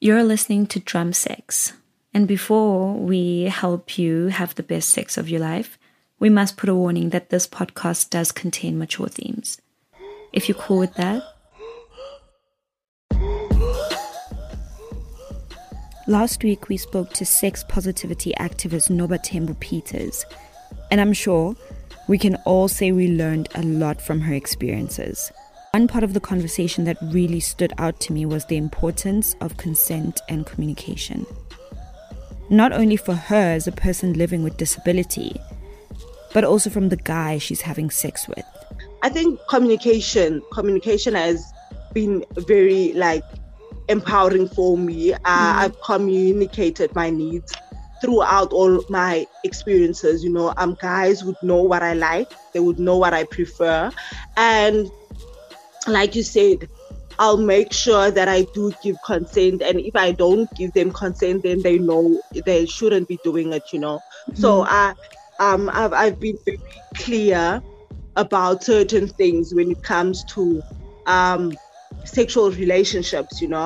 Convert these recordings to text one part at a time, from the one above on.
You're listening to Drum Sex. And before we help you have the best sex of your life, we must put a warning that this podcast does contain mature themes. If you're cool with that. Last week, we spoke to sex positivity activist Nobathembu Peters, and I'm sure we can all say we learned a lot from her experiences. One part of the conversation that really stood out to me was the importance of consent and communication. Not only for her as a person living with disability, but also from the guy she's having sex with. I think communication has been very empowering for me. I've communicated my needs throughout all my experiences. Guys would know what I like, they would know what I prefer, and like you said, I'll make sure that I do give consent, and if I don't give them consent, then they know they shouldn't be doing it. So I've been very clear about certain things when it comes to sexual relationships, and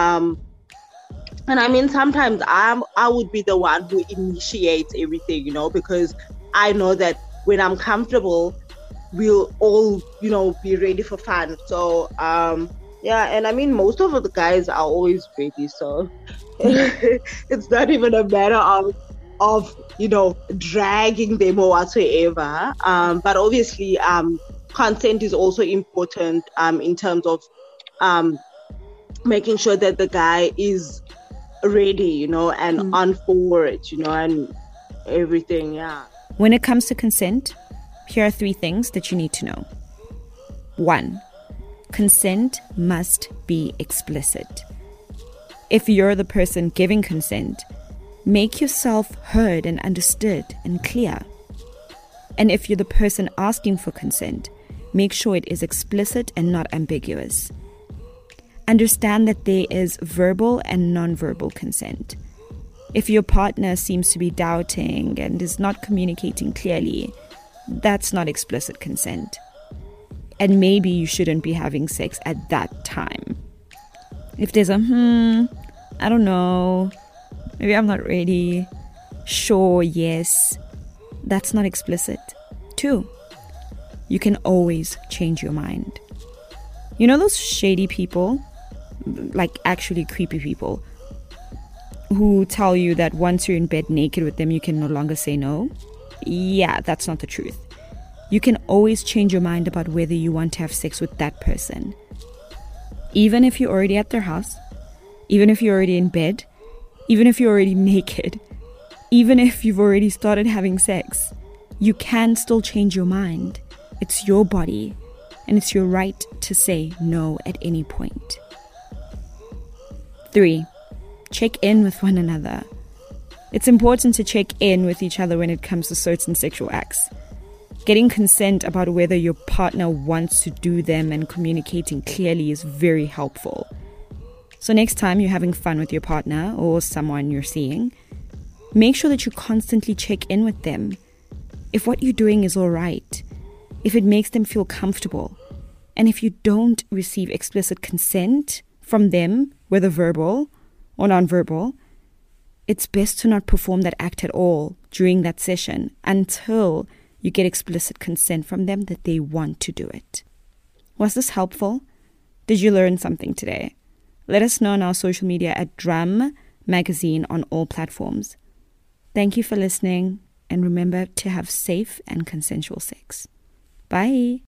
I mean, sometimes I would be the one who initiates everything, because I know that when I'm comfortable, we'll all, be ready for fun. So, and I mean, most of the guys are always ready. So it's not even a matter of dragging them or whatsoever. But obviously, consent is also important in terms of making sure that the guy is ready, and on for it, and everything. Yeah. When it comes to consent, here are 3 things that you need to know. 1, consent must be explicit. If you're the person giving consent, make yourself heard and understood and clear. And if you're the person asking for consent, make sure it is explicit and not ambiguous. Understand that there is verbal and non-verbal consent. If your partner seems to be doubting and is not communicating clearly, that's not explicit consent. And maybe you shouldn't be having sex at that time. If there's a I don't know, maybe I'm not ready, sure, yes, that's not explicit. 2, you can always change your mind. You know those shady people, like actually creepy people, who tell you that once you're in bed naked with them, you can no longer say no? Yeah, that's not the truth. You can always change your mind about whether you want to have sex with that person. Even if you're already at their house, even if you're already in bed, even if you're already naked, even if you've already started having sex, you can still change your mind. It's your body, and it's your right to say no at any point. 3, check in with one another. It's important to check in with each other when it comes to certain sexual acts. Getting consent about whether your partner wants to do them and communicating clearly is very helpful. So next time you're having fun with your partner or someone you're seeing, make sure that you constantly check in with them. If what you're doing is all right, if it makes them feel comfortable, and if you don't receive explicit consent from them, whether verbal or non-verbal, it's best to not perform that act at all during that session until you get explicit consent from them that they want to do it. Was this helpful? Did you learn something today? Let us know on our social media at Drum Magazine on all platforms. Thank you for listening, and remember to have safe and consensual sex. Bye.